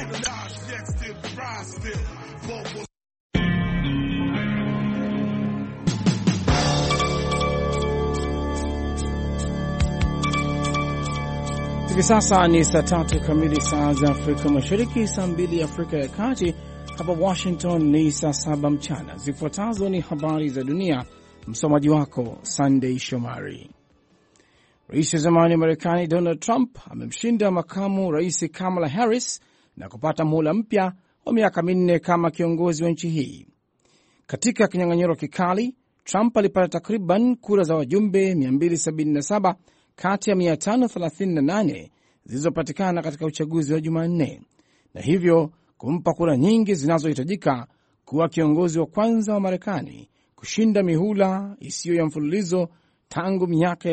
Hivi sasa ni saa 3 kamili saa za Afrika Mashariki, saa 2 Afrika ya Kati. Hapa Washington ni saa 7 mchana. Zifuatazo ni habari za dunia, msomaji wako Sunday Shomari. Rais wa zamani wa Marekani Donald Trump amemshinda makamu rais Kamala Harris na kupata muhula mpya wa miaka 4 kama kiongozi wa nchi hii. Katika kinyang'anyiro kikali, Trump alipata takriban kura za wajumbe 277 kati ya 538 zilizopatikana katika uchaguzi wa Jumanne, na hivyo kumpa kura nyingi zinazohitajika kuwa kiongozi wa kwanza wa Marekani kushinda mihula isiyo ya mfululizo tangu miaka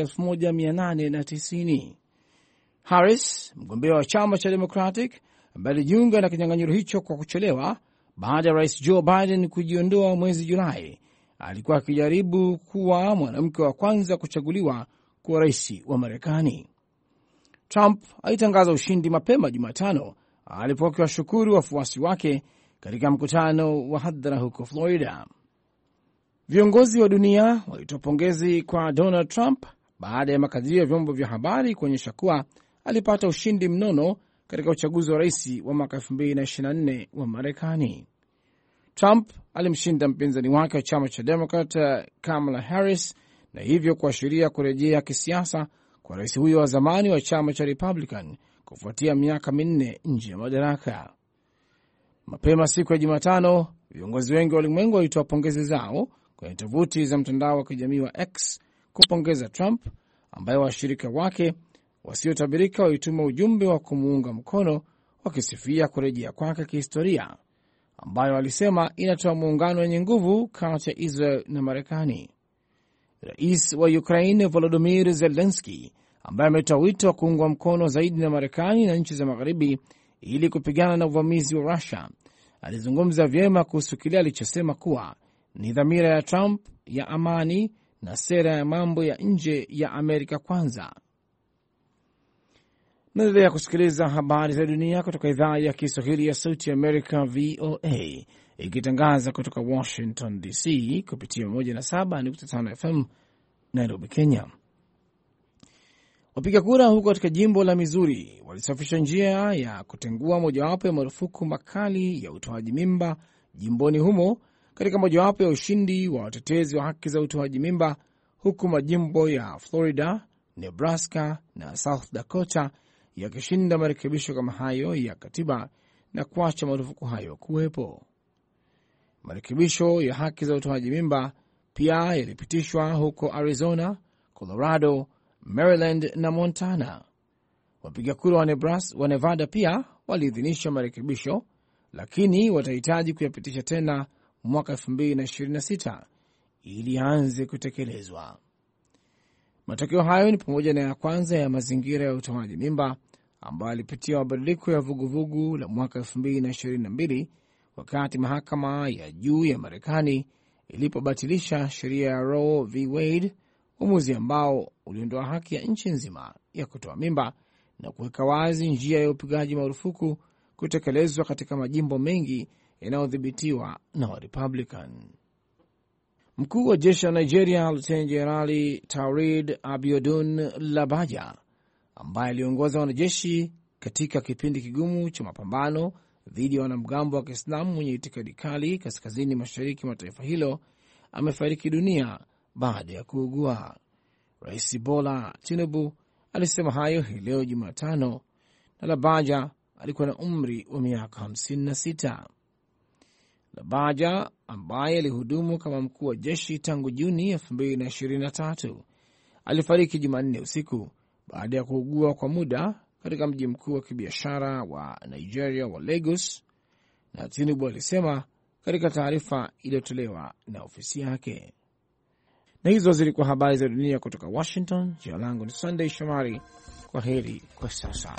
1890. Harris, mgombea wa chama cha Democratic, ambaye alijiunga na kinyang'anyiro hicho kwa kuchelewa baada ya rais Joe Biden kujiondoa mwezi Julai, alikuwa akijaribu kuwa mwanamke wa kwanza kuchaguliwa kuwa rais wa Marekani. Trump alitangaza ushindi mapema Jumatano alipokuwa akiwashukuru wafuasi wake katika mkutano wa hadhara huko Florida. Viongozi wa dunia walitoa pongezi kwa Donald Trump baada ya makadirio ya vyombo vya habari kuonyesha kuwa alipata ushindi mnono katika uchaguzi wa rais wa mwaka 2024 wa Marekani. Trump alimshinda mpinzani wake wa chama cha Democrat Kamala Harris na hivyo kuashiria kurejea kisiasa kwa rais huyo wa zamani wa chama cha Republican kufuatia miaka 4 nje ya madaraka. Mapema siku ya Jumatano, viongozi wengi wa ulimwengu walitoa pongezi zao kwenye tovuti za mtandao wa kijamii wa X kupongeza Trump, ambaye washirika wake wasiotabirika walituma ujumbe wa kumuunga mkono wakisifia kurejea kwake kihistoria, ambayo walisema inatoa muungano wenye nguvu kati ya Israel na Marekani. Rais wa Ukraine Volodymyr Zelensky, ambaye ametoa wito wa kuungwa mkono zaidi na Marekani na nchi za magharibi ili kupigana na uvamizi wa Russia, alizungumza vyema kuhusu kile alichosema kuwa ni dhamira ya Trump ya amani na sera ya mambo ya nje ya Amerika kwanza. Naendelea kusikiliza habari za dunia kutoka idhaa ya Kiswahili ya Sauti ya Amerika, VOA, ikitangaza kutoka Washington DC kupitia 107.5 FM Nairobi, Kenya. Wapiga kura huko katika jimbo la Missouri walisafisha njia ya kutengua mojawapo ya marufuku makali ya utoaji mimba jimboni humo katika mojawapo ya ushindi wa watetezi wa haki za utoaji mimba, huku majimbo ya Florida, Nebraska na South Dakota yakishinda marekebisho kama hayo ya katiba na kuacha marufuku hayo kuwepo. Marekebisho ya haki za utoaji mimba pia yalipitishwa huko Arizona, Colorado, Maryland na Montana. Wapiga kura wa Nevada pia waliidhinisha marekebisho, lakini watahitaji kuyapitisha tena mwaka 2026 ili yaanze kutekelezwa. Matokeo hayo ni pamoja na ya kwanza ya mazingira ya utoaji mimba ambayo alipitia mabadiliko ya vuguvugu la mwaka 2022 wakati mahakama ya juu ya Marekani ilipobatilisha sheria ya Roe v. Wade, uamuzi ambao uliondoa haki ya nchi nzima ya kutoa mimba na kuweka wazi njia ya upigaji marufuku kutekelezwa katika majimbo mengi yanayodhibitiwa na Warepublican. Mkuu wa jeshi la Nigeria Luteni Jenerali Taurid Abiodun Labaja, ambaye aliongoza wanajeshi katika kipindi kigumu cha mapambano dhidi ya wanamgambo wa Kiislamu wenye itikadi kali kaskazini mashariki mwa taifa hilo, amefariki dunia baada ya kuugua. Rais Bola Tinubu alisema hayo hii leo Jumatano, na Labaja alikuwa na umri wa miaka 56. Labaja, ambaye alihudumu kama mkuu wa jeshi tangu Juni 2023, alifariki Jumanne usiku baada ya kuugua kwa muda katika mji mkuu wa kibiashara wa Nigeria wa Lagos, na Tinubu alisema katika taarifa iliyotolewa na ofisi yake. Na hizo zilikuwa habari za dunia kutoka Washington. Jina langu ni Sunday Shomari. Kwa heri kwa sasa.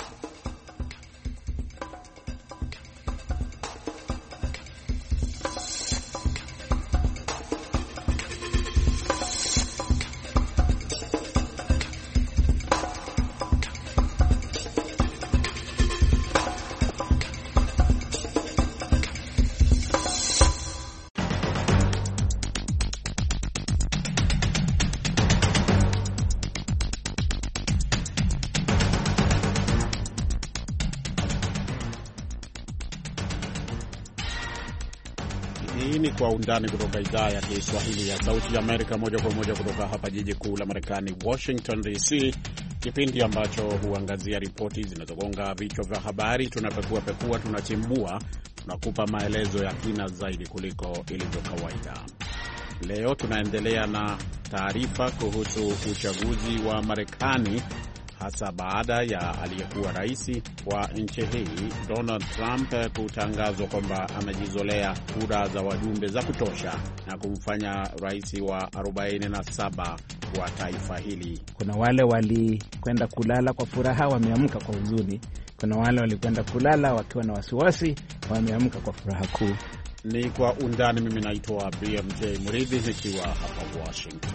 Hii ni Kwa Undani kutoka idhaa ya Kiswahili ya Sauti ya Amerika, moja kwa moja kutoka hapa jiji kuu la Marekani, Washington DC, kipindi ambacho huangazia ripoti zinazogonga vichwa vya habari. Tunapekua, tunachimbua, tunakupa maelezo ya kina zaidi kuliko ilivyo kawaida. Leo tunaendelea na taarifa kuhusu uchaguzi wa Marekani, hasa baada ya aliyekuwa rais wa nchi hii Donald Trump kutangazwa kwamba amejizolea kura za wajumbe za kutosha na kumfanya rais wa 47 wa taifa hili. Kuna wale walikwenda kulala kwa furaha, wameamka kwa huzuni. Kuna wale walikwenda kulala wakiwa na wasiwasi, wameamka kwa furaha kuu. Ni Kwa Undani. Mimi naitwa BMJ Mridhi nikiwa hapa Washington.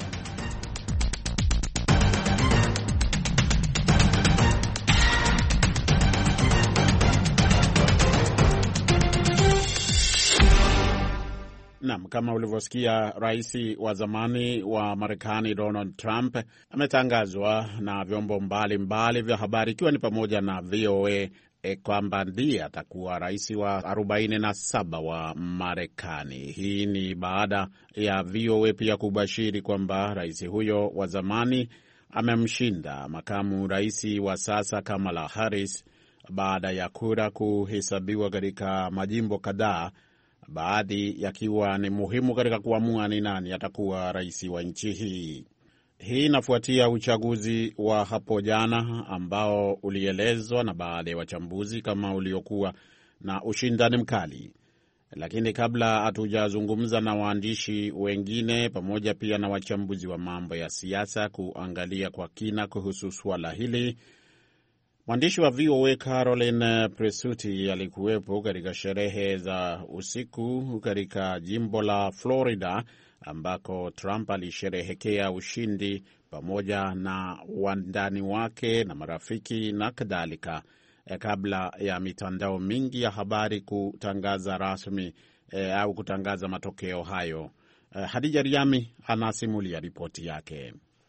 Naam, kama ulivyosikia, rais wa zamani wa Marekani Donald Trump ametangazwa na vyombo mbalimbali vya habari, ikiwa ni pamoja na VOA, kwamba ndiye atakuwa rais wa 47 wa Marekani. Hii ni baada ya VOA pia kubashiri kwamba rais huyo wa zamani amemshinda makamu rais wa sasa Kamala Harris baada ya kura kuhesabiwa katika majimbo kadhaa, baadhi yakiwa ni muhimu katika kuamua ni nani atakuwa rais wa nchi hii. Hii inafuatia uchaguzi wa hapo jana ambao ulielezwa na baadhi ya wachambuzi kama uliokuwa na ushindani mkali. Lakini kabla hatujazungumza na waandishi wengine pamoja pia na wachambuzi wa mambo ya siasa kuangalia kwa kina kuhusu suala hili, mwandishi wa VOA Caroline Presutti alikuwepo katika sherehe za usiku katika jimbo la Florida ambako Trump alisherehekea ushindi pamoja na wandani wake na marafiki na kadhalika, kabla ya mitandao mingi ya habari kutangaza rasmi au kutangaza matokeo hayo. Hadija Riami anasimulia ripoti yake.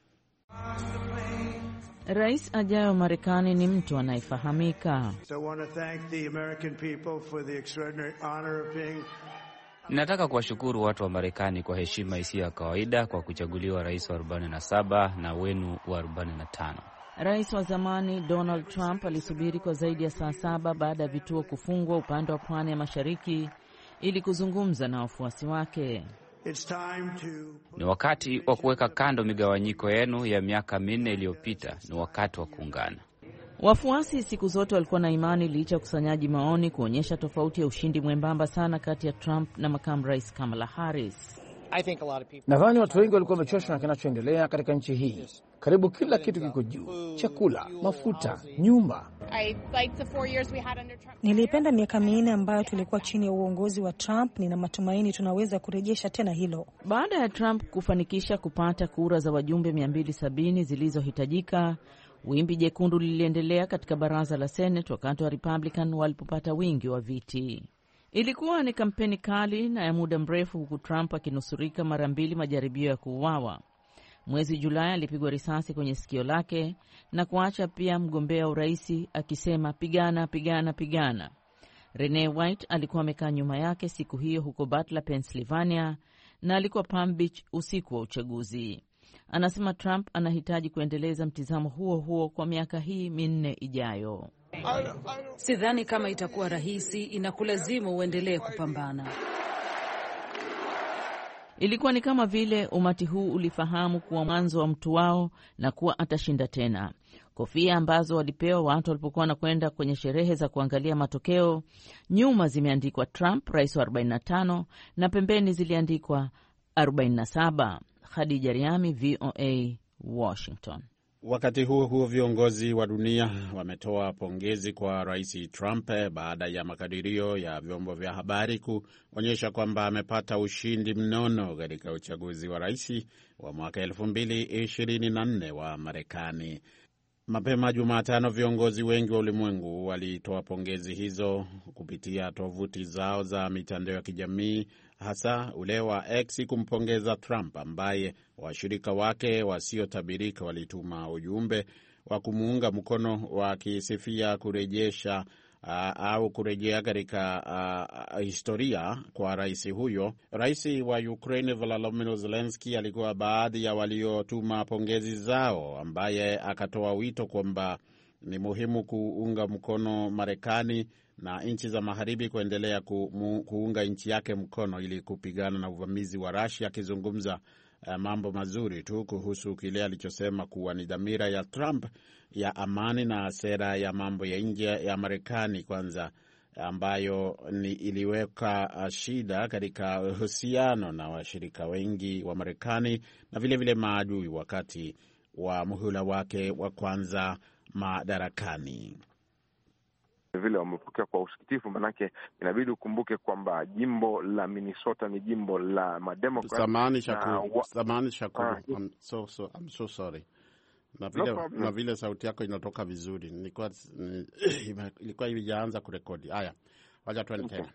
Rais ajayo Marekani ni mtu anayefahamika. Ninataka kuwashukuru watu wa Marekani kwa heshima isiyo ya kawaida kwa kuchaguliwa rais wa 47 na wenu wa 45. Rais wa zamani Donald Trump alisubiri kwa zaidi ya saa 7 baada ya vituo kufungwa upande wa pwani ya mashariki ili kuzungumza na wafuasi wake. Ni wakati wa kuweka kando migawanyiko yenu ya miaka 4 iliyopita. Ni wakati wa kuungana. Wafuasi siku zote walikuwa na imani licha ya ukusanyaji maoni kuonyesha tofauti ya ushindi mwembamba sana kati ya Trump na makamu rais Kamala Harris. Nadhani watu wengi walikuwa wamechoshwa na kinachoendelea katika nchi hii. Karibu kila kitu kiko juu: chakula, mafuta, nyumba. Nilipenda miaka 4 ambayo tulikuwa chini ya uongozi wa Trump. Nina matumaini tunaweza kurejesha tena hilo. Baada ya Trump kufanikisha kupata kura za wajumbe 270 zilizohitajika, wimbi jekundu liliendelea katika baraza la Senate wakati wa Republican walipopata wingi wa viti. Ilikuwa ni kampeni kali na ya muda mrefu, huku Trump akinusurika mara 2 majaribio ya kuuawa. Mwezi Julai alipigwa risasi kwenye sikio lake na kuacha pia mgombea urais akisema pigana, pigana, pigana. Rene White alikuwa amekaa nyuma yake siku hiyo huko Butler, Pennsylvania, na alikuwa Palm Beach usiku wa uchaguzi. Anasema Trump anahitaji kuendeleza mtizamo huo huo kwa miaka hii 4 ijayo. Sidhani kama itakuwa rahisi, inakulazimu uendelee kupambana. Ilikuwa ni kama vile umati huu ulifahamu kuwa mwanzo wa mtu wao na kuwa atashinda tena. Kofia ambazo walipewa watu walipokuwa wanakwenda kwenye sherehe za kuangalia matokeo, nyuma zimeandikwa Trump rais wa 45 na pembeni ziliandikwa 47. Khadija Riami, VOA, Washington. Wakati huo huo, viongozi wa dunia wametoa pongezi kwa rais Trump baada ya makadirio ya vyombo vya habari kuonyesha kwamba amepata ushindi mnono katika uchaguzi wa rais wa mwaka 2024 wa Marekani. Mapema Jumatano, viongozi wengi wa ulimwengu walitoa pongezi hizo kupitia tovuti zao za mitandao ya kijamii, hasa ule wa X kumpongeza Trump, ambaye washirika wake wasiotabirika walituma ujumbe wa kumuunga mkono wakisifia kurejesha au kurejea katika historia kwa rais huyo. Rais wa Ukraine Volodymyr Zelensky alikuwa baadhi ya waliotuma pongezi zao, ambaye akatoa wito kwamba ni muhimu kuunga mkono Marekani na nchi za magharibi kuendelea kuunga nchi yake mkono ili kupigana na uvamizi wa Russia, akizungumza mambo mazuri tu kuhusu kile alichosema kuwa ni dhamira ya Trump ya amani na sera ya mambo ya nje ya Marekani kwanza, ambayo iliweka shida katika uhusiano na washirika wengi wa Marekani na vilevile maadui wakati wa muhula wake wa kwanza madarakani. Vile wamepokea kwa usikitifu, manake inabidi ukumbuke kwamba jimbo la Minnesota ni jimbo la mademokrat. Samahani Shakuru, I'm so sorry. Na vile sauti yako inatoka vizuri. Ilikuwa ijaanza kurekodi. Haya, wacha tuende tena.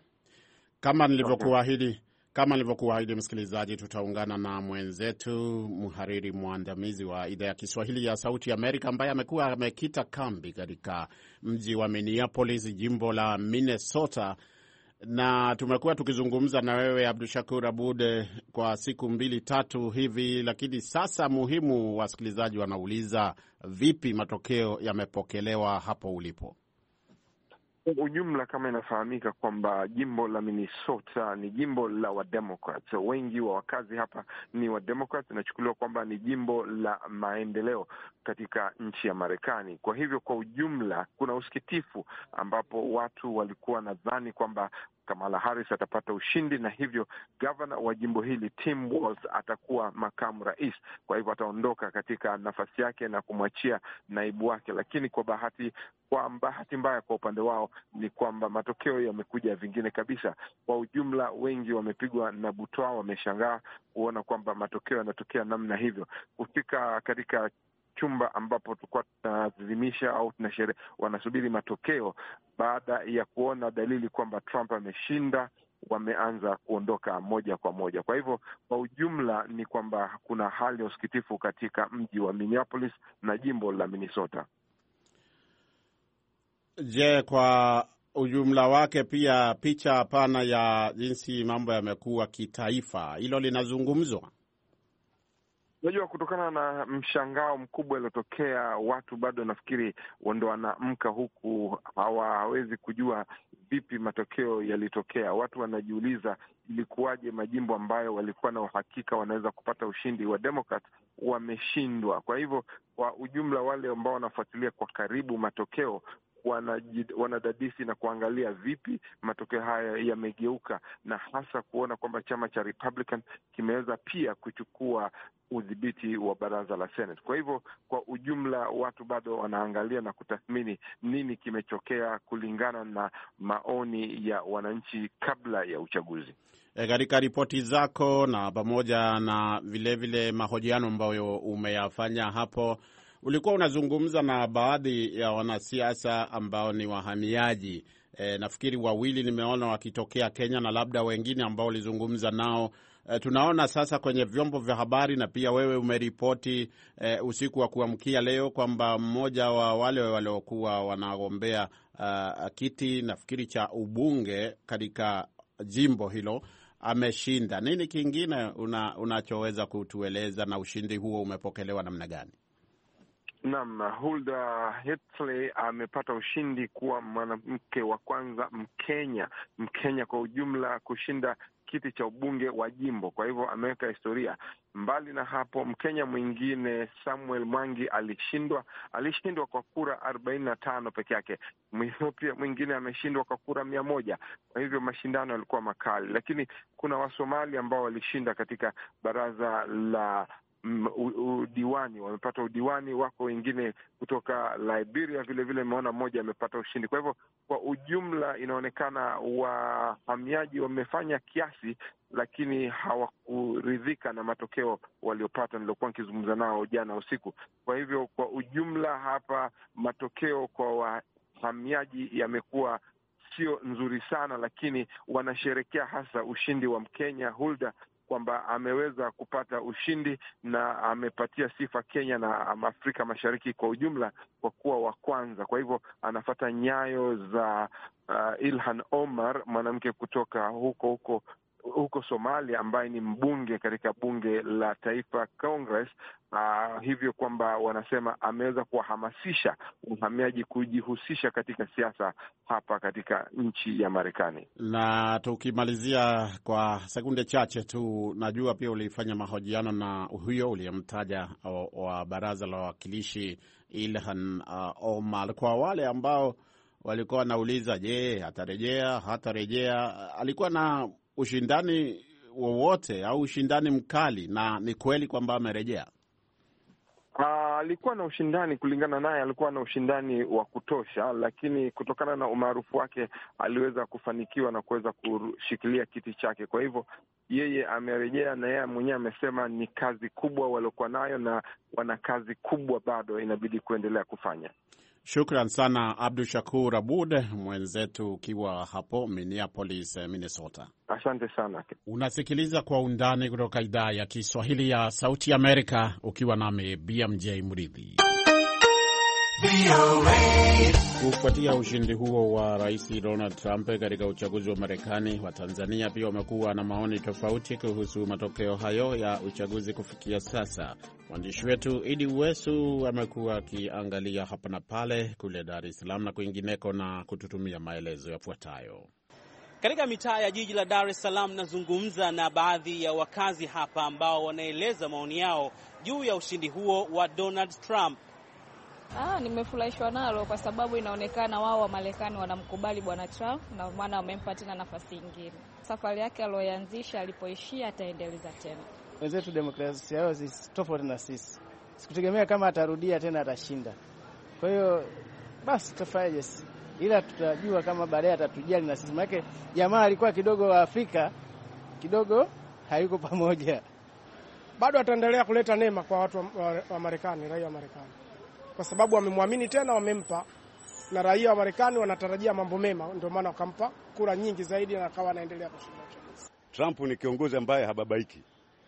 Kama nilivyokuahidi msikilizaji, tutaungana na mwenzetu mhariri mwandamizi wa idhaa ya Kiswahili ya Sauti ya Amerika ambaye amekita kambi katika mji wa Minneapolis, jimbo la Minnesota, na tumekuwa tukizungumza na wewe Abdushakur Abud kwa siku 2-3 hivi, lakini sasa muhimu, wasikilizaji wanauliza vipi matokeo yamepokelewa hapo ulipo? Ujumla, kama inafahamika kwamba jimbo la Minnesota ni jimbo la Wademokrat. Wengi wa wakazi hapa ni Wademokrat. Inachukuliwa kwamba ni jimbo la maendeleo katika nchi ya Marekani. Kwa hivyo kwa ujumla kuna usikitifu, ambapo watu walikuwa nadhani kwamba Kamala Harris atapata ushindi, na hivyo governor wa jimbo hili Tim Walz atakuwa makamu rais. Kwa hivyo ataondoka katika nafasi yake na kumwachia naibu wake. Lakini kwa bahati mbaya kwa upande wao ni kwamba matokeo yamekuja vingine kabisa. Kwa ujumla, wengi wamepigwa na butwaa, wameshangaa kuona kwamba matokeo yanatokea namna hivyo. Kufika katika chumba ambapo tulikuwa tunaadhimisha au wanasubiri matokeo, baada ya kuona dalili kwamba Trump ameshinda, wameanza kuondoka moja kwa moja. Kwa hivyo kwa ujumla ni kwamba kuna hali ya usikitifu katika mji wa Minneapolis na jimbo la Minnesota. Je, kwa ujumla wake pia picha pana ya jinsi mambo yamekuwa kitaifa, hilo linazungumzwa? Unajua, kutokana na mshangao mkubwa uliotokea, watu bado nafikiri ndo wanaamka, huku hawawezi kujua vipi matokeo yalitokea. Watu wanajiuliza ilikuwaje majimbo ambayo walikuwa na uhakika wanaweza kupata ushindi wa Democrat wameshindwa. Kwa hivyo kwa ujumla, wale ambao wanafuatilia kwa karibu matokeo wanadadisi na kuangalia vipi matokeo haya yamegeuka, na hasa kuona kwamba chama cha Republican kimeweza pia kuchukua udhibiti wa baraza la Senate. Kwa hivyo kwa ujumla watu bado wanaangalia na kutathmini nini kimetokea kulingana na maoni ya wananchi kabla ya uchaguzi. Katika ripoti zako na pamoja na vilevile mahojiano ambayo umeyafanya hapo, ulikuwa unazungumza na baadhi ya wanasiasa ambao ni wahamiaji. Nafikiri wawili nimeona wakitokea Kenya na labda wengine ambao ulizungumza nao. Tunaona sasa kwenye vyombo vya habari na pia wewe umeripoti usiku wa kuamkia leo kwamba mmoja wa wale waliokuwa wanagombea kiti nafikiri cha ubunge katika jimbo hilo ameshinda. Nini kingine unachoweza kutueleza, na ushindi huo umepokelewa namna gani? Naam, Hulda Hetley amepata ushindi kuwa mwanamke wa kwanza Mkenya kwa ujumla kushinda kiti cha ubunge wa jimbo. Kwa hivyo ameweka historia. Mbali na hapo, Mkenya mwingine Samuel Mwangi alishindwa kwa kura 45 peke yake. Mwethiopia mwingine ameshindwa kwa kura 100. Kwa hivyo mashindano yalikuwa makali, lakini kuna Wasomali ambao walishinda katika baraza la udiwani, wamepata udiwani. Wako wengine kutoka Liberia vile meona mmoja amepata ushindi. Kwa hivyo kwa ujumla inaonekana wahamiaji wamefanya kiasi, lakini hawakuridhika na matokeo waliopata. Nilikuwa nikizungumza nao jana usiku. Kwa hivyo kwa ujumla hapa matokeo kwa wahamiaji yamekuwa sio nzuri sana, lakini wanasherekea hasa ushindi wa Mkenya Hulda kwamba ameweza kupata ushindi na amepatia sifa Kenya na Afrika Mashariki kwa ujumla kwa kuwa wa kwanza. Kwa hivyo anafuata nyayo za Ilhan Omar, mwanamke kutoka huko Somalia, ambaye ni mbunge katika bunge la taifa Congress. Hivyo kwamba wanasema ameweza kuwahamasisha uhamiaji kujihusisha katika siasa hapa katika nchi ya Marekani. Na tukimalizia kwa sekunde chache tu, najua pia ulifanya mahojiano na huyo uliyemtaja wa baraza la wawakilishi Ilhan Omar. Kwa wale ambao walikuwa wanauliza, je, atarejea hatarejea, alikuwa na ushindani wowote au ushindani mkali, na ni kweli kwamba amerejea? Alikuwa na ushindani, kulingana naye alikuwa na ushindani wa kutosha, lakini kutokana na umaarufu wake aliweza kufanikiwa na kuweza kushikilia kiti chake. Kwa hivyo yeye amerejea, na yeye mwenyewe amesema ni kazi kubwa waliokuwa nayo na wana kazi kubwa bado inabidi kuendelea kufanya. Shukran sana Abdu Shakur Abud mwenzetu ukiwa hapo Minneapolis, Minnesota. Asante sana. Unasikiliza Kwa Undani kutoka idhaa ya Kiswahili ya Sauti Amerika, ukiwa nami BMJ Mridhi. Kufuatia ushindi huo wa Rais Donald Trump katika uchaguzi wa Marekani, wa Tanzania pia wamekuwa na maoni tofauti kuhusu matokeo hayo ya uchaguzi kufikia sasa. Mwandishi wetu Idi Uwesu amekuwa akiangalia hapa na pale kule Dar es Salaam na kwingineko na kututumia maelezo yafuatayo. Katika mitaa ya jiji la Dar es Salaam nazungumza na baadhi ya wakazi hapa ambao wanaeleza maoni yao juu ya ushindi huo wa Donald Trump. Nimefurahishwa nalo kwa sababu inaonekana wao wa Marekani wanamkubali bwana Trump na maana wamempa tena nafasi nyingine. Safari yake aliyoanzisha alipoishia ataendeleza tena. Wenzetu demokrasia yao tofauti na sisi. Sikutegemea kama atarudia tena atashinda. Kwa hiyo basi tutafaje, ila tutajua kama baadaye atatujali na sisi. Maana jamaa alikuwa kidogo wa Afrika, kidogo hayuko pamoja. Bado ataendelea kuleta neema kwa watu wa Marekani, raia wa Marekani. Kwa sababu wamemwamini tena, wamempa, na raia wa Marekani wanatarajia mambo mema, ndio maana wakampa kura nyingi zaidi na akawa anaendelea kushinda. Trump ni kiongozi ambaye hababaiki.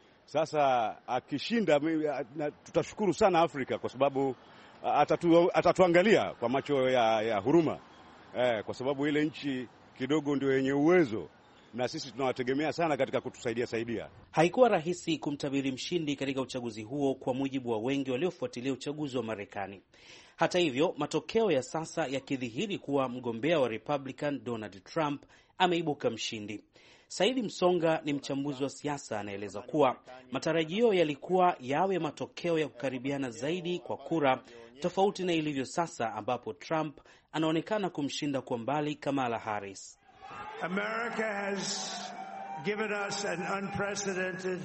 Sasa akishinda tutashukuru sana Afrika, kwa sababu atatuangalia kwa macho ya huruma. Kwa sababu ile nchi kidogo ndio yenye uwezo na sisi tunawategemea sana katika kutusaidia. Haikuwa rahisi kumtabiri mshindi katika uchaguzi huo kwa mujibu wa wengi waliofuatilia uchaguzi wa Marekani. Hata hivyo, matokeo ya sasa yakidhihiri kuwa mgombea wa Republican Donald Trump ameibuka mshindi. Saidi Msonga ni mchambuzi wa siasa, anaeleza kuwa matarajio yalikuwa yawe matokeo ya kukaribiana zaidi kwa kura, tofauti na ilivyo sasa ambapo Trump anaonekana kumshinda kwa mbali Kamala Harris. America has given us an unprecedented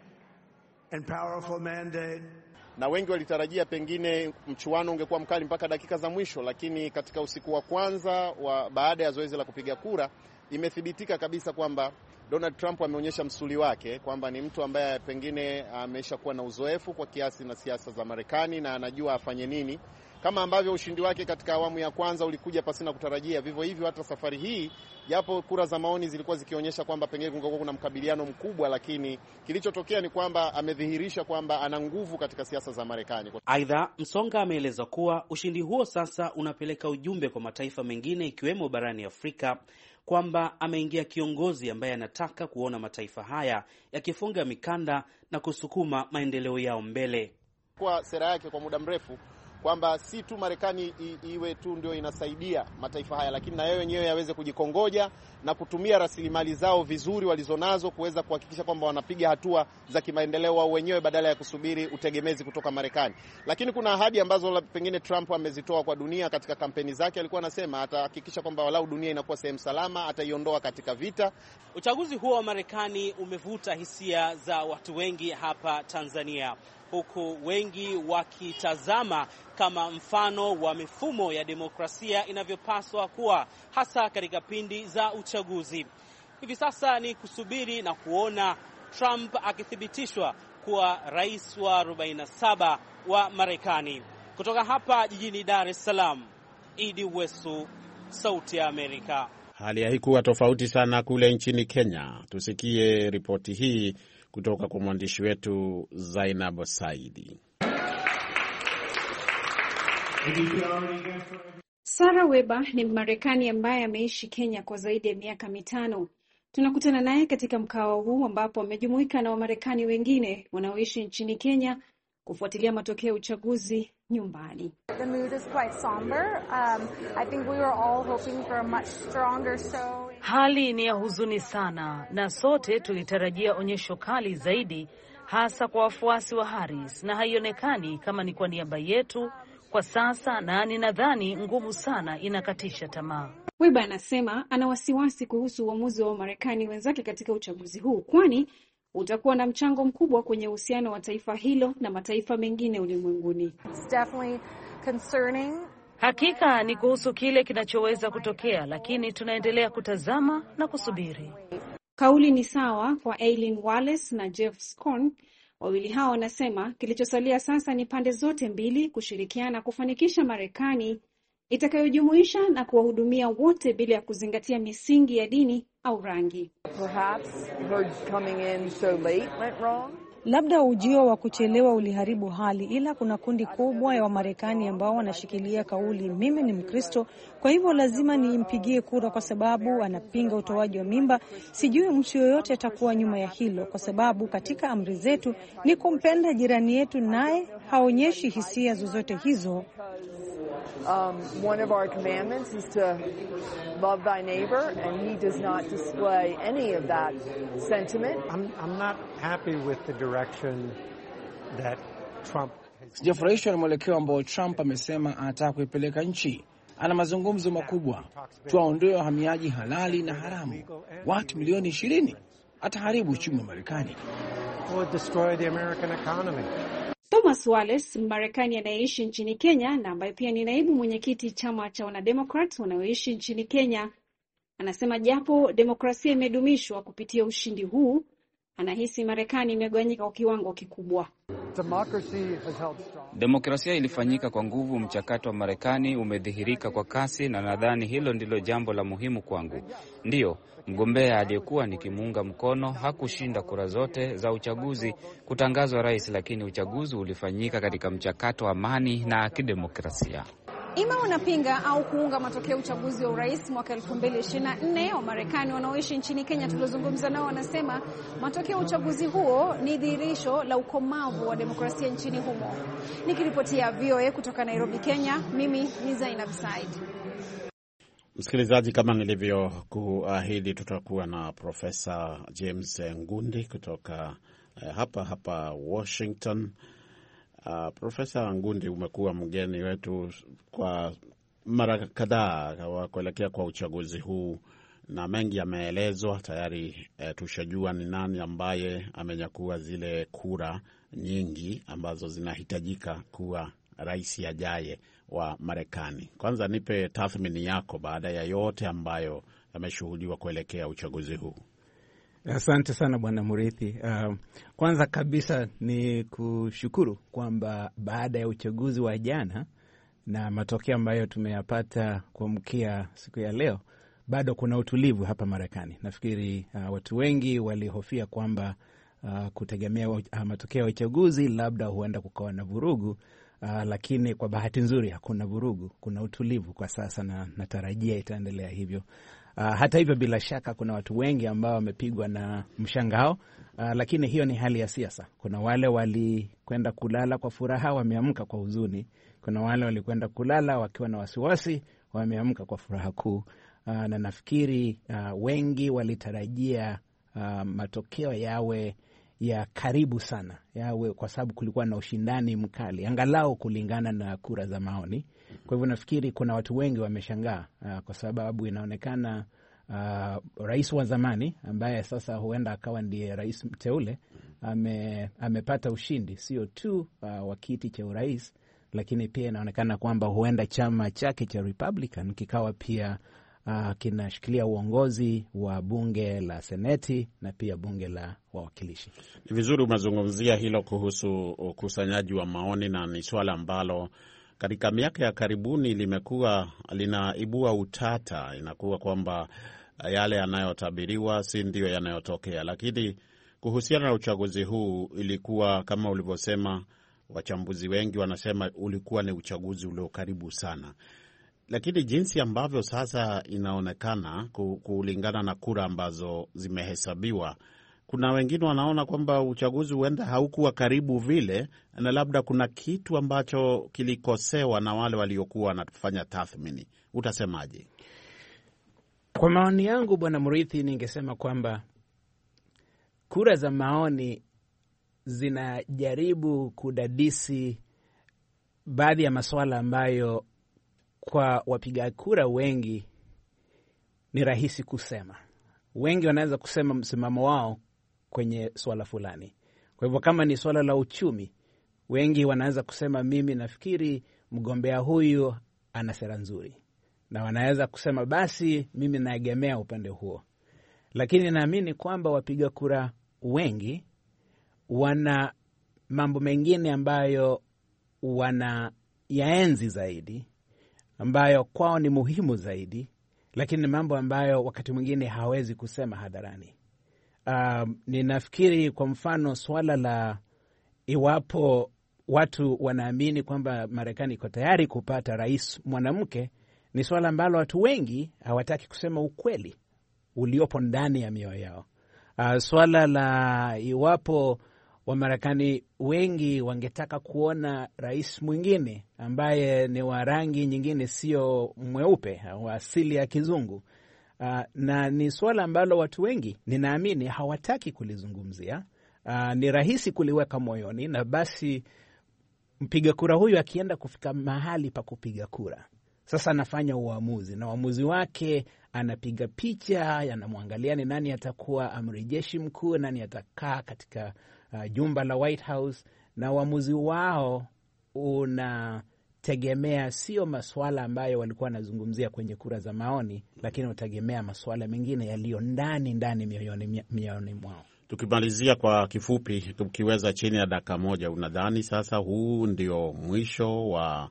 and powerful mandate. Na wengi walitarajia pengine mchuano ungekuwa mkali mpaka dakika za mwisho, lakini katika usiku wa kwanza baada ya zoezi la kupiga kura imethibitika kabisa kwamba Donald Trump ameonyesha msuli wake, kwamba ni mtu ambaye pengine ameshakuwa na uzoefu kwa kiasi na siasa za Marekani na anajua afanye nini. Kama ambavyo ushindi wake katika awamu ya kwanza ulikuja pasina kutarajia, vivyo hivyo hata safari hii, japo kura za maoni zilikuwa zikionyesha kwamba pengine kungekuwa kuna mkabiliano mkubwa, lakini kilichotokea ni kwamba amedhihirisha kwamba ana nguvu katika siasa za Marekani. Aidha, Msonga ameeleza kuwa ushindi huo sasa unapeleka ujumbe kwa mataifa mengine ikiwemo barani Afrika kwamba ameingia kiongozi ambaye anataka kuona mataifa haya yakifunga mikanda na kusukuma maendeleo yao mbele. Kwa sera yake kwa muda mrefu kwamba si tu Marekani iwe tu ndio inasaidia mataifa haya, lakini na yeye wenyewe yaweze kujikongoja na kutumia rasilimali zao vizuri walizonazo kuweza kuhakikisha kwamba wanapiga hatua za kimaendeleo wao wenyewe badala ya kusubiri utegemezi kutoka Marekani. Lakini kuna ahadi ambazo pengine Trump amezitoa kwa dunia katika kampeni zake. Alikuwa anasema atahakikisha kwamba walau dunia inakuwa sehemu salama, ataiondoa katika vita. Uchaguzi huo wa Marekani umevuta hisia za watu wengi hapa Tanzania, huku wengi wakitazama kama mfano wa mifumo ya demokrasia inavyopaswa kuwa, hasa katika pindi za uchaguzi. Hivi sasa ni kusubiri na kuona Trump akithibitishwa kuwa rais wa 47 wa Marekani. Kutoka hapa jijini Dar es Salaam, Idi Wesu, Sauti ya Amerika. Hali haikuwa tofauti sana kule nchini Kenya. Tusikie ripoti hii kutoka kwa mwandishi wetu Zainab Saidi. Sarah Weber ni Mmarekani ambaye ameishi Kenya kwa zaidi ya miaka 5. Tunakutana naye katika mkawa huu ambapo amejumuika na Wamarekani wengine wanaoishi nchini Kenya kufuatilia matokeo ya uchaguzi nyumbani. The mood is quite somber. I think we were all hoping for a much stronger show. Hali ni ya huzuni sana na sote tulitarajia onyesho kali zaidi, hasa kwa wafuasi wa Harris, na haionekani kama ni kwa niaba yetu kwa sasa, na ninadhani nguvu sana inakatisha tamaa. Weber anasema ana wasiwasi kuhusu uamuzi wa Wamarekani wenzake katika uchaguzi huu, kwani utakuwa na mchango mkubwa kwenye uhusiano wa taifa hilo na mataifa mengine ulimwenguni. It's definitely concerning. Hakika ni kuhusu kile kinachoweza kutokea, lakini tunaendelea kutazama na kusubiri. Kauli ni sawa kwa Eileen Wallace na Jeff Scorn. Wawili hao wanasema kilichosalia sasa ni pande zote mbili kushirikiana kufanikisha Marekani itakayojumuisha na kuwahudumia wote bila ya kuzingatia misingi ya dini au rangi. Labda ujio wa kuchelewa uliharibu hali, ila kuna kundi kubwa ya Wamarekani ambao wanashikilia kauli, mimi ni Mkristo, kwa hivyo lazima nimpigie kura kwa sababu anapinga utoaji wa mimba. Sijui mtu yoyote atakuwa nyuma ya hilo, kwa sababu katika amri zetu ni kumpenda jirani yetu, naye haonyeshi hisia zozote hizo. One of our commandments is to love thy neighbor, and he does not display any of that sentiment. I'm not happy with the direction that Trump has. Sijafurahishwa na mwelekeo ambao Trump amesema anataka kuipeleka nchi. Ana mazungumzo makubwa, tuwaondoe wahamiaji halali na haramu, watu milioni 20. Ataharibu uchumi wa Marekani. Will destroy the American economy. Thomas Wallace, Mmarekani anayeishi nchini Kenya na ambaye pia ni naibu mwenyekiti chama cha Wanademokrat wanaoishi nchini Kenya, anasema japo demokrasia imedumishwa kupitia ushindi huu, anahisi Marekani imegawanyika kwa kiwango kikubwa. Demokrasia ilifanyika kwa nguvu, mchakato wa Marekani umedhihirika kwa kasi, na nadhani hilo ndilo jambo la muhimu kwangu. Ndiyo, mgombea aliyekuwa nikimuunga mkono hakushinda kura zote za uchaguzi kutangazwa rais, lakini uchaguzi ulifanyika katika mchakato wa amani na kidemokrasia. Ima unapinga au kuunga matokeo ya uchaguzi wa urais mwaka 2024, wa Marekani wanaoishi nchini Kenya tuliozungumza nao wanasema matokeo ya uchaguzi huo ni dhihirisho la ukomavu wa demokrasia nchini humo. Nikiripotia VOA kutoka Nairobi, Kenya, mimi ni Zainab Said. Msikilizaji, kama nilivyokuahidi, tutakuwa na Profesa James Ngundi kutoka hapa Washington. Profesa Ngundi, umekuwa mgeni wetu kwa mara kadhaa kuelekea kwa uchaguzi huu, na mengi yameelezwa tayari. Tushajua ni nani ambaye amenyakua zile kura nyingi ambazo zinahitajika kuwa rais ajaye wa Marekani. Kwanza nipe tathmini yako baada ya yote ambayo yameshuhudiwa kuelekea uchaguzi huu. Asante sana Bwana Murithi. Kwanza kabisa ni kushukuru kwamba baada ya uchaguzi wa jana na matokeo ambayo tumeyapata kuamkia siku ya leo, bado kuna utulivu hapa Marekani. Nafikiri watu wengi walihofia kwamba kutegemea matokeo ya uchaguzi labda huenda kukawa na vurugu, lakini kwa bahati nzuri hakuna vurugu, kuna utulivu kwa sasa, na natarajia itaendelea hivyo. Hata hivyo, bila shaka kuna watu wengi ambao wamepigwa na mshangao, lakini hiyo ni hali ya siasa. Kuna wale walikwenda kulala kwa furaha, wameamka kwa huzuni. Kuna wale walikwenda kulala wakiwa na wasiwasi, wameamka kwa furaha kuu. Na nafikiri wengi walitarajia matokeo yawe ya karibu sana, yawe kwa sababu kulikuwa na ushindani mkali, angalau kulingana na kura za maoni. Kwa hivyo nafikiri kuna watu wengi wameshangaa kwa sababu inaonekana rais wa zamani ambaye sasa huenda akawa ndiye rais mteule amepata ushindi, sio tu wa kiti cha urais, lakini pia inaonekana kwamba huenda chama chake cha Republican kikawa pia kinashikilia uongozi wa bunge la Seneti na pia bunge la wawakilishi. Ni vizuri umezungumzia hilo kuhusu ukusanyaji wa maoni, na ni swala ambalo katika miaka ya karibuni limekuwa linaibua utata. Inakuwa kwamba yale yanayotabiriwa si ndio yanayotokea, lakini kuhusiana na uchaguzi huu, ilikuwa kama ulivyosema, wachambuzi wengi wanasema ulikuwa ni uchaguzi ulio karibu sana, lakini jinsi ambavyo sasa inaonekana kulingana na kura ambazo zimehesabiwa, kuna wengine wanaona kwamba uchaguzi huenda haukuwa karibu vile, na labda kuna kitu ambacho kilikosewa na wale waliokuwa wanafanya tathmini. Utasemaje? Kwa maoni yangu, Bwana Murithi, ningesema kwamba kura za maoni zinajaribu kudadisi baadhi ya masuala ambayo kwa wapiga kura wengi ni rahisi kusema. Wengi wanaweza kusema msimamo wao kwenye swala fulani. Kwa hivyo kama ni swala la uchumi, wengi wanaweza kusema mimi nafikiri mgombea huyu ana sera nzuri, na wanaweza kusema basi mimi naegemea upande huo. Lakini naamini kwamba wapiga kura wengi wana mambo mengine ambayo wana yaenzi zaidi, ambayo kwao ni muhimu zaidi, lakini ni mambo ambayo wakati mwingine hawezi kusema hadharani. Ninafikiri kwa mfano swala la iwapo watu wanaamini kwamba Marekani iko tayari kupata rais mwanamke, ni swala ambalo watu wengi hawataki kusema ukweli uliopo ndani ya mioyo yao. Swala la iwapo Wamarekani wengi wangetaka kuona rais mwingine ambaye ni wa rangi nyingine, sio mweupe, wa asili ya kizungu, na ni swala ambalo watu wengi ninaamini hawataki kulizungumzia. Ni rahisi kuliweka moyoni, na basi mpiga kura huyu akienda kufika mahali pa kupiga kura, sasa anafanya uamuzi, na uamuzi wake anapiga picha, anamwangalia ni nani atakuwa amiri jeshi mkuu, nani atakaa katika jumba la White House, na uamuzi wao unategemea sio masuala ambayo walikuwa wanazungumzia kwenye kura za maoni, lakini unategemea masuala mengine yaliyo ndani mioyoni mwao. Tukimalizia kwa kifupi, tukiweza chini ya dakika moja, unadhani sasa huu ndio mwisho wa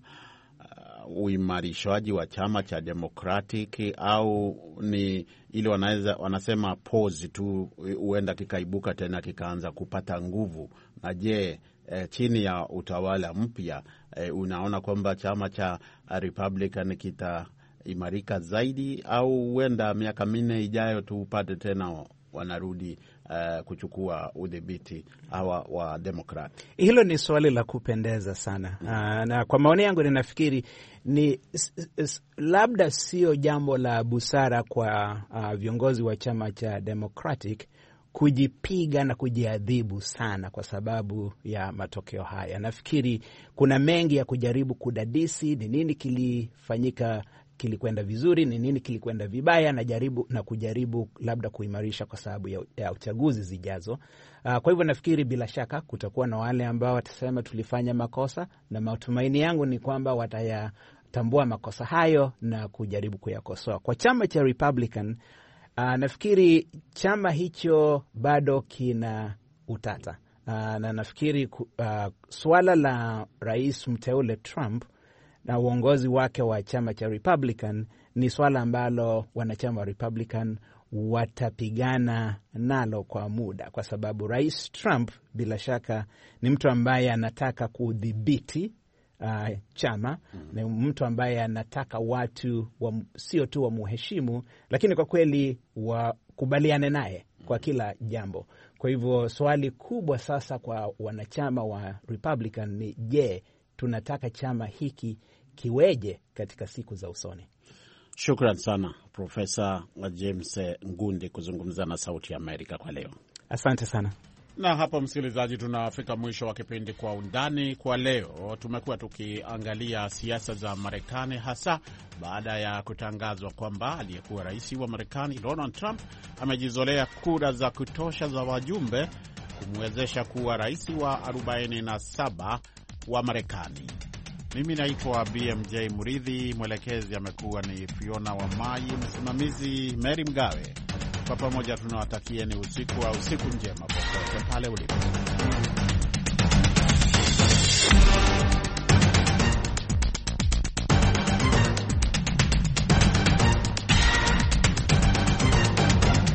uimarishaji wa chama cha Democratic, au ni ile wanasema pause tu, huenda kikaibuka tena kikaanza kupata nguvu? Na je, chini ya utawala mpya unaona kwamba chama cha Republican kitaimarika zaidi, au huenda miaka 4 ijayo tupate tena wanarudi kuchukua udhibiti hawa wa Democrat? Hilo ni swali la kupendeza sana. Na kwa maoni yangu ninafikiri ni labda sio jambo la busara kwa viongozi wa chama cha Democratic kujipiga na kujiadhibu sana kwa sababu ya matokeo haya. Nafikiri kuna mengi ya kujaribu kudadisi, ni nini kilifanyika kilikwenda vizuri, ni nini kilikwenda vibaya, na kujaribu labda kuimarisha kwa sababu ya uchaguzi zijazo. Kwa hivyo nafikiri bila shaka kutakuwa na wale ambao watasema tulifanya makosa, na matumaini yangu ni kwamba watayatambua makosa hayo na kujaribu kuyakosoa. Kwa chama cha Republican, nafikiri chama hicho bado kina utata, na nafikiri swala la rais mteule Trump na uongozi wake wa chama cha Republican ni swala ambalo wanachama wa Republican watapigana nalo kwa muda, kwa sababu Rais Trump bila shaka ni mtu ambaye anataka kudhibiti chama, ni mtu ambaye anataka watu sio tu wamuheshimu, lakini kwa kweli wakubaliane naye kwa kila jambo. Kwa hivyo swali kubwa sasa kwa wanachama wa Republican ni je, tunataka chama hiki kiweje katika siku za usoni? Shukran sana Profesa James Ngundi kuzungumza na Sauti ya Amerika kwa leo. Asante sana. Na hapa msikilizaji, tunafika mwisho wa kipindi Kwa Undani kwa leo. Tumekuwa tukiangalia siasa za Marekani, hasa baada ya kutangazwa kwamba aliyekuwa rais wa Marekani Donald Trump amejizolea kura za kutosha za wajumbe kumwezesha kuwa rais wa 47 wa Marekani. Mimi naitwa BMJ Muridhi, mwelekezi amekuwa ni Fiona Wamai, msimamizi Mary Mgawe. Kwa pamoja tunawatakieni usiku njema popote pale ulipo.